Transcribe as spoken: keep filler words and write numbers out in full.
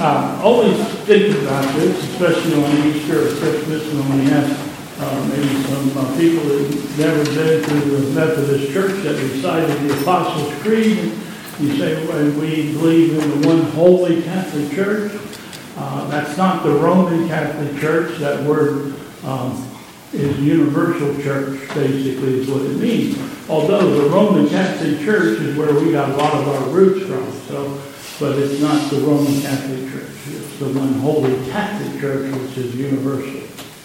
I always think about this, especially on Easter or Christmas, when we have uh, maybe some uh, people that have never been to the Methodist Church that recited the Apostles' Creed. You say, well, we believe in the one holy Catholic Church. Uh, that's not the Roman Catholic Church. That word um, is universal church, basically, is what it means. Although the Roman Catholic Church is where we got a lot of our roots from. So, but it's not the Roman Catholic Church. It's the one holy Catholic Church, which is universal.